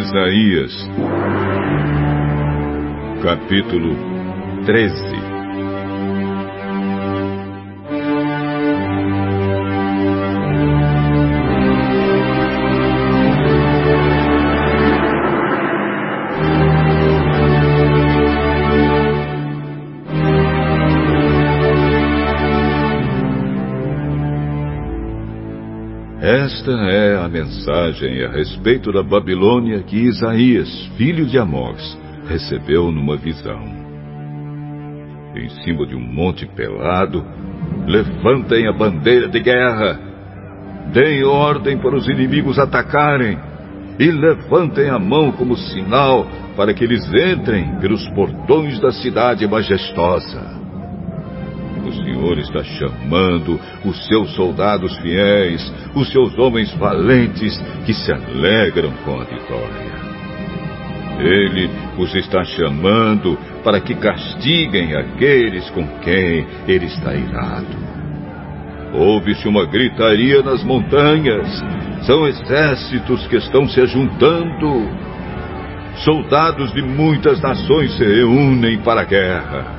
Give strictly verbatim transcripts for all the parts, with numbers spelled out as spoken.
Isaías, capítulo treze. Esta é a mensagem a respeito da Babilônia que Isaías, filho de Amós, recebeu numa visão. Em cima de um monte pelado, levantem a bandeira de guerra, deem ordem para os inimigos atacarem, e levantem a mão como sinal para que eles entrem pelos portões da cidade majestosa. O Senhor está chamando os seus soldados fiéis, os seus homens valentes que se alegram com a vitória. Ele os está chamando para que castiguem aqueles com quem ele está irado. Ouve-se uma gritaria nas montanhas. São exércitos que estão se ajuntando. Soldados de muitas nações se reúnem para a guerra.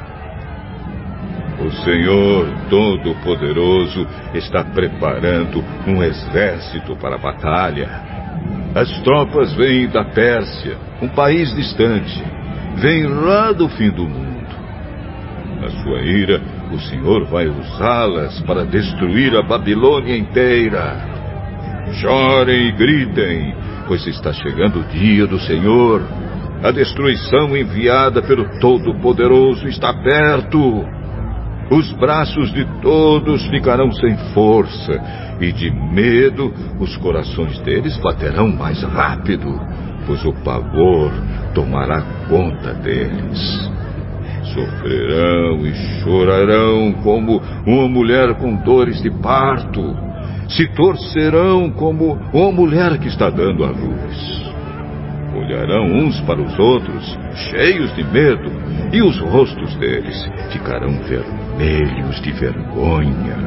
O Senhor Todo-Poderoso está preparando um exército para a batalha. As tropas vêm da Pérsia, um país distante. Vêm lá do fim do mundo. Na sua ira, o Senhor vai usá-las para destruir a Babilônia inteira. Chorem e gritem, pois está chegando o dia do Senhor. A destruição enviada pelo Todo-Poderoso está perto. Os braços de todos ficarão sem força, e de medo os corações deles baterão mais rápido, pois o pavor tomará conta deles. Sofrerão e chorarão como uma mulher com dores de parto. Se torcerão como uma mulher que está dando à luz. Olharão uns para os outros, cheios de medo, e os rostos deles ficarão vermelhos de vergonha.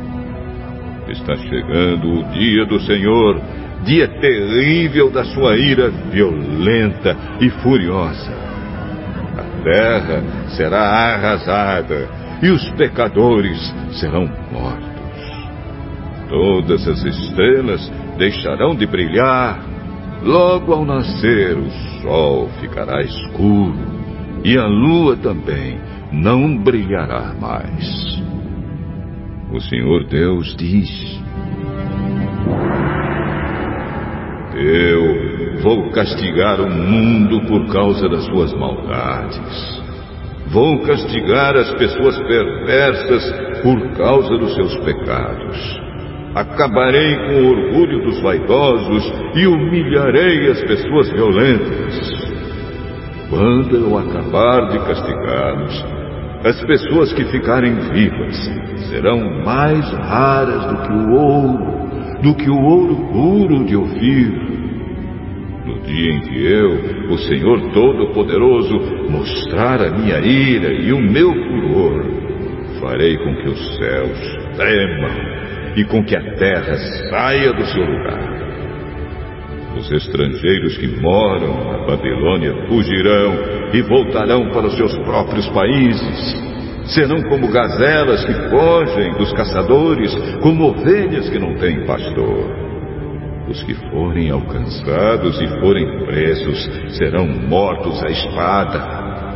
Está chegando o dia do Senhor, dia terrível da sua ira violenta e furiosa. A terra será arrasada e os pecadores serão mortos. Todas as estrelas deixarão de brilhar. Logo ao nascer, o sol ficará escuro e a lua também não brilhará mais. O Senhor Deus diz: Eu vou castigar o mundo por causa das suas maldades. Vou castigar as pessoas perversas por causa dos seus pecados. Acabarei com o orgulho dos vaidosos e humilharei as pessoas violentas. Quando eu acabar de castigá-los, as pessoas que ficarem vivas serão mais raras do que o ouro, do que o ouro puro de Ofir. No dia em que eu, o Senhor Todo-Poderoso, mostrar a minha ira e o meu furor, farei com que os céus tremam e com que a terra saia do seu lugar. Os estrangeiros que moram na Babilônia fugirão e voltarão para os seus próprios países. Serão como gazelas que fogem dos caçadores, como ovelhas que não têm pastor. Os que forem alcançados e forem presos serão mortos à espada.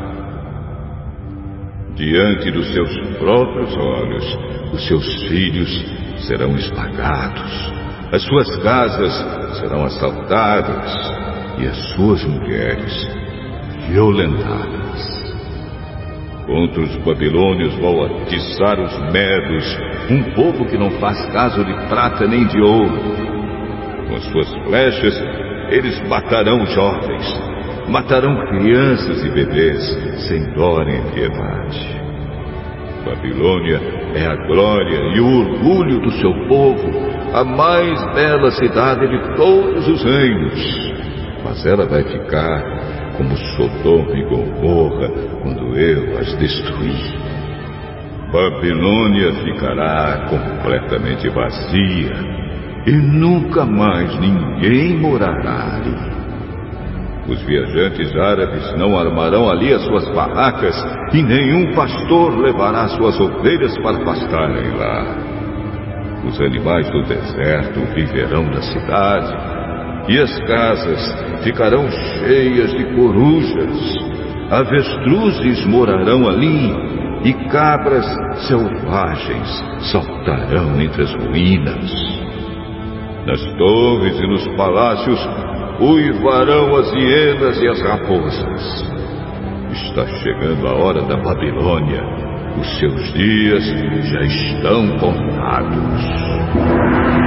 Diante dos seus próprios olhos, os seus filhos serão esmagados, as suas casas serão assaltadas e as suas mulheres violentadas. Contra os babilônios vou atiçar os medos, um povo que não faz caso de prata nem de ouro. Com as suas flechas eles matarão jovens, matarão crianças e bebês sem dó nem piedade. Babilônia é a glória e o orgulho do seu povo, a mais bela cidade de todos os reinos. Mas ela vai ficar como Sodoma e Gomorra quando eu as destruir. Babilônia ficará completamente vazia e nunca mais ninguém morará ali. Os viajantes árabes não armarão ali as suas barracas e nenhum pastor levará suas ovelhas para pastarem lá. Os animais do deserto viverão na cidade e as casas ficarão cheias de corujas. Avestruzes morarão ali e cabras selvagens saltarão entre as ruínas. Nas torres e nos palácios uivarão as hienas e as raposas. Está chegando a hora da Babilônia. Os seus dias já estão contados.